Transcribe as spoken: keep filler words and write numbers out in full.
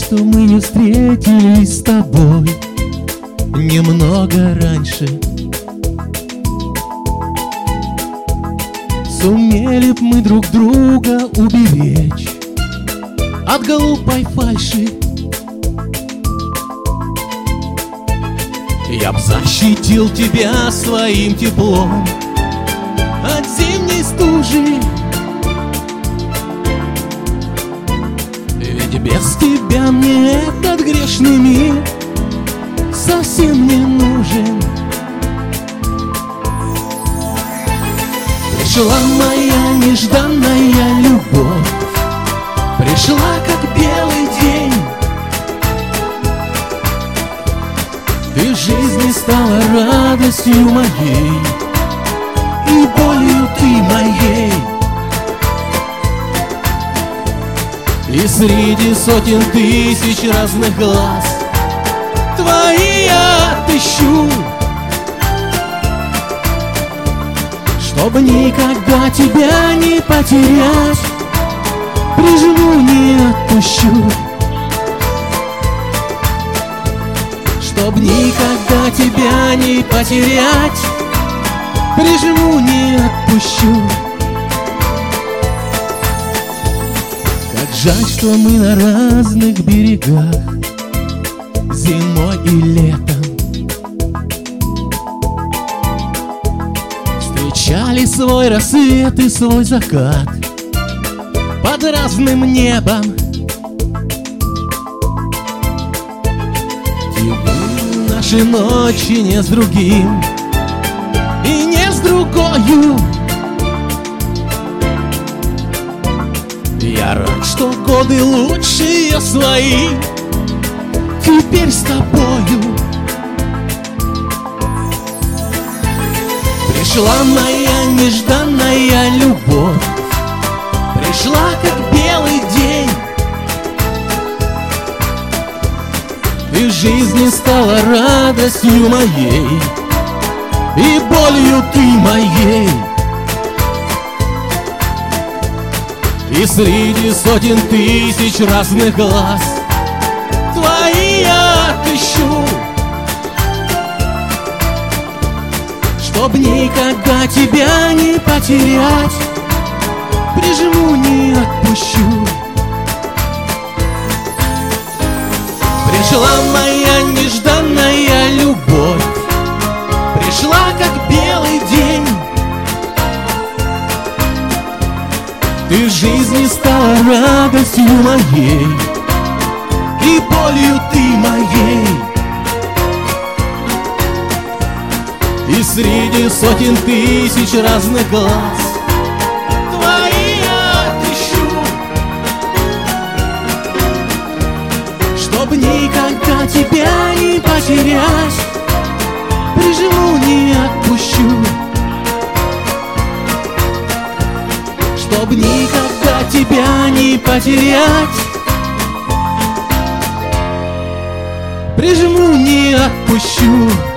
что мы не встретились с тобой немного раньше. Сумели б мы друг друга уберечь от глупой фальши. Я б защитил тебя своим теплом от зимней стужи, ведь без тебя мне этот грешный мир совсем не нужен. Пришла моя нежданная любовь, пришла как белый день. Ты в жизни стала радостью моей и болью ты моей. И среди сотен тысяч разных глаз твои я отыщу, чтобы никогда тебя не потерять, прижму, не отпущу. Чтоб никогда тебя не потерять, прижму, не отпущу. Как жаль, что мы на разных берегах зимой и летом встречали свой рассвет и свой закат под разным небом. Наши ночи не с другим и не с другою. Я рад, что годы лучшие свои теперь с тобою. Пришла моя нежданная любовь, пришла как белый день. Ты в жизни стала радостью моей и болью ты моей. И среди сотен тысяч разных глаз твои я отыщу, чтоб никогда тебя не потерять, прижму, не отпущу. Пришла моя нежданная любовь, пришла как белый день. Ты в жизни стала радостью моей и болью ты моей. И среди сотен тысяч разных глаз твои я отыщу, чтоб никогда тебя не потерять, прижму, не отпущу. Чтоб никогда тебя не потерять, прижму, не отпущу.